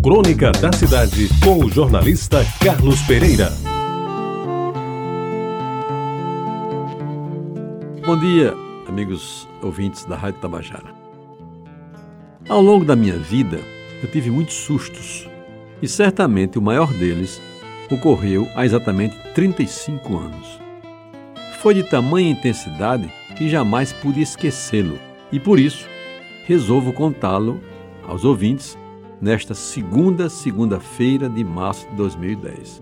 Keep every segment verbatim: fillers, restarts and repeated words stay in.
Crônica da Cidade, com o jornalista Carlos Pereira. Bom dia, amigos ouvintes da Rádio Tabajara. Ao longo da minha vida, eu tive muitos sustos, e certamente o maior deles ocorreu há exatamente trinta e cinco anos. Foi de tamanha intensidade que jamais pude esquecê-lo, e por isso resolvo contá-lo aos ouvintes nesta segunda segunda-feira de março de dois mil e dez.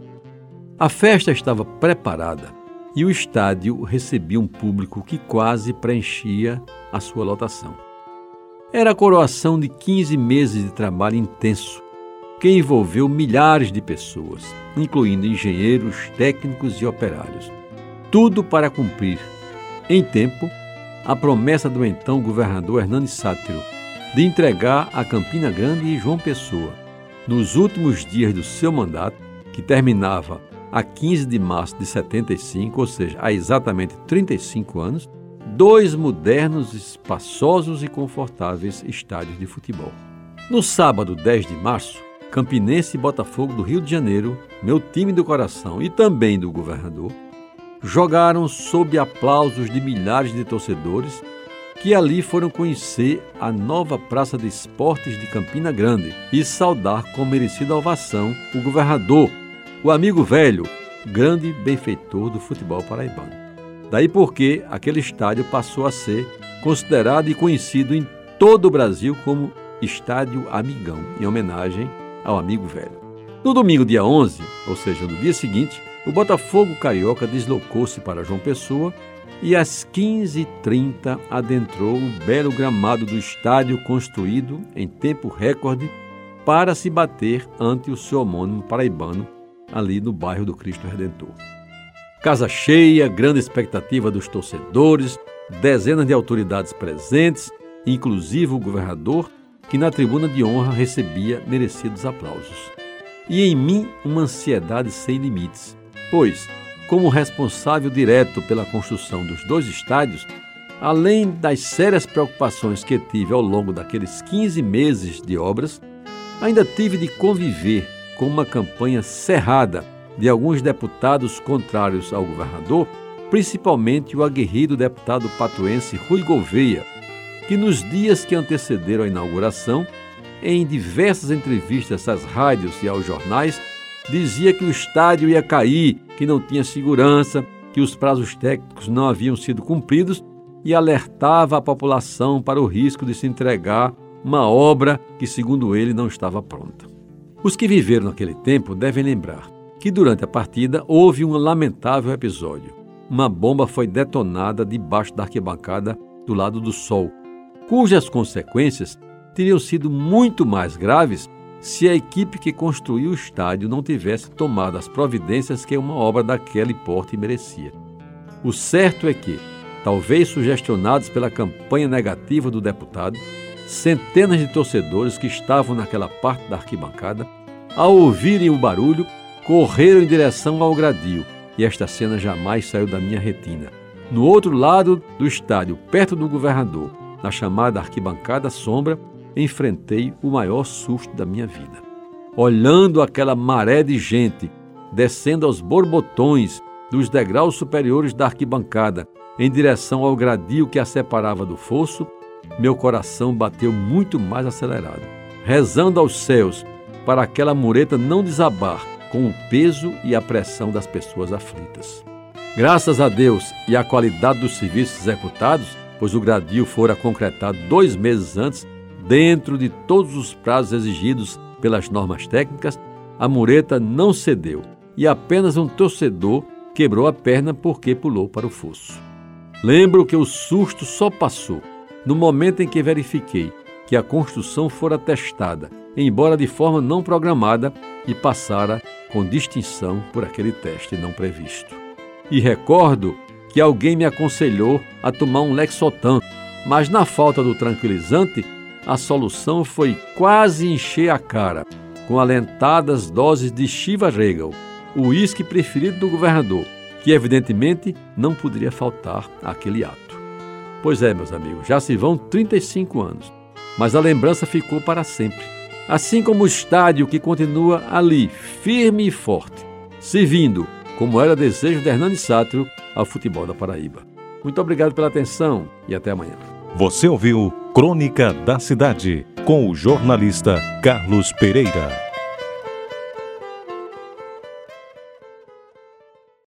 A festa estava preparada e o estádio recebia um público que quase preenchia a sua lotação. Era a coroação de quinze meses de trabalho intenso, que envolveu milhares de pessoas, incluindo engenheiros, técnicos e operários. Tudo para cumprir, em tempo, a promessa do então governador Hernani Sátiro de entregar a Campina Grande e João Pessoa, nos últimos dias do seu mandato, que terminava a quinze de março de setenta e cinco, ou seja, há exatamente trinta e cinco anos, dois modernos, espaçosos e confortáveis estádios de futebol. No sábado dez de março, Campinense e Botafogo do Rio de Janeiro, meu time do coração e também do governador, jogaram sob aplausos de milhares de torcedores que ali foram conhecer a nova Praça de Esportes de Campina Grande e saudar com merecida ovação o governador, o amigo velho, grande benfeitor do futebol paraibano. Daí porque aquele estádio passou a ser considerado e conhecido em todo o Brasil como Estádio Amigão, em homenagem ao amigo velho. No domingo, dia onze, ou seja, no dia seguinte, o Botafogo carioca deslocou-se para João Pessoa e às quinze e trinta adentrou o belo gramado do estádio construído em tempo recorde para se bater ante o seu homônimo paraibano ali no bairro do Cristo Redentor. Casa cheia, grande expectativa dos torcedores, dezenas de autoridades presentes, inclusive o governador, que na tribuna de honra recebia merecidos aplausos. E em mim uma ansiedade sem limites, pois, como responsável direto pela construção dos dois estádios, além das sérias preocupações que tive ao longo daqueles quinze meses de obras, ainda tive de conviver com uma campanha cerrada de alguns deputados contrários ao governador, principalmente o aguerrido deputado patuense Rui Gouveia, que nos dias que antecederam a inauguração, em diversas entrevistas às rádios e aos jornais, dizia que o estádio ia cair, que não tinha segurança, que os prazos técnicos não haviam sido cumpridos e alertava a população para o risco de se entregar uma obra que, segundo ele, não estava pronta. Os que viveram naquele tempo devem lembrar que durante a partida houve um lamentável episódio. Uma bomba foi detonada debaixo da arquibancada do lado do Sol, cujas consequências teriam sido muito mais graves se a equipe que construiu o estádio não tivesse tomado as providências que uma obra daquele porte merecia. O certo é que, talvez sugestionados pela campanha negativa do deputado, centenas de torcedores que estavam naquela parte da arquibancada, ao ouvirem o barulho, correram em direção ao gradil, e esta cena jamais saiu da minha retina. No outro lado do estádio, perto do governador, na chamada arquibancada sombra, enfrentei o maior susto da minha vida. Olhando aquela maré de gente descendo aos borbotões dos degraus superiores da arquibancada em direção ao gradil que a separava do fosso, meu coração bateu muito mais acelerado, rezando aos céus para aquela mureta não desabar com o peso e a pressão das pessoas aflitas. Graças a Deus e à qualidade dos serviços executados, pois o gradil fora concretado dois meses antes, dentro de todos os prazos exigidos pelas normas técnicas, a mureta não cedeu e apenas um torcedor quebrou a perna porque pulou para o fosso. Lembro que o susto só passou no momento em que verifiquei que a construção fora testada, embora de forma não programada, e passara com distinção por aquele teste não previsto. E recordo que alguém me aconselhou a tomar um Lexotan, mas na falta do tranquilizante, a solução foi quase encher a cara, com alentadas doses de Chivas Regal, o uísque preferido do governador, que evidentemente não poderia faltar àquele ato. Pois é, meus amigos, já se vão trinta e cinco anos, mas a lembrança ficou para sempre. assim como o estádio que continua ali, firme e forte, servindo, como era desejo de Hernani Sátiro, ao futebol da Paraíba. Muito obrigado pela atenção e até amanhã. Você ouviu Crônica da Cidade, com o jornalista Carlos Pereira.